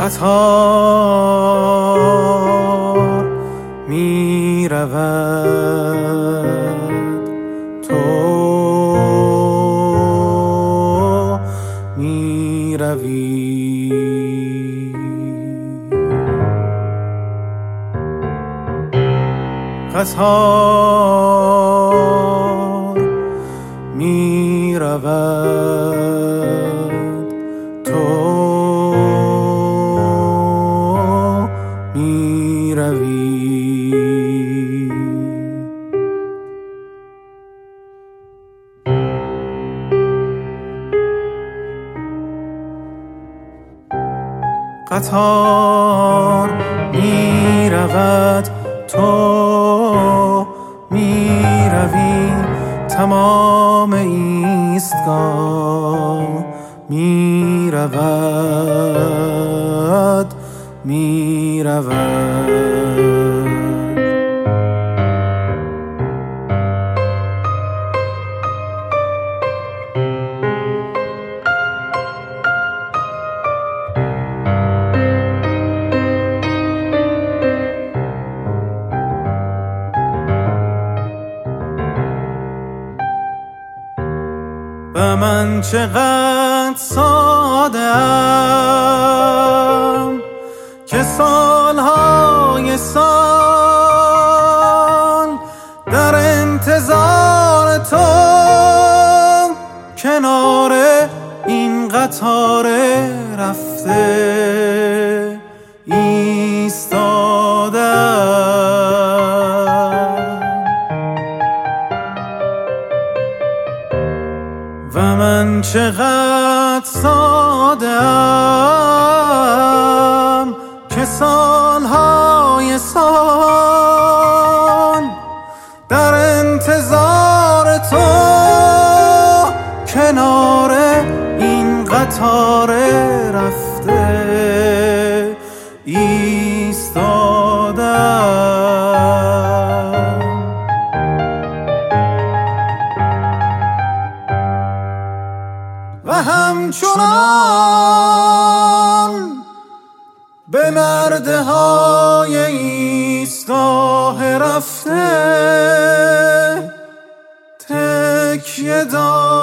قطار می رود، تو می روی. قطار می رود، تو می روی. قطار می رود، تو می روی. تمام ایستگاه می رود، می رود. و من چقدر ساده ام که سالهای سال در انتظار تو کنار این قطار رفته ایستادم. و من چقدر ساده ام که سالهای سال در انتظار تو کنار این قطار رفته ایستادم. و همچنان به نرده های ایستگاه رفته تکیه دارم.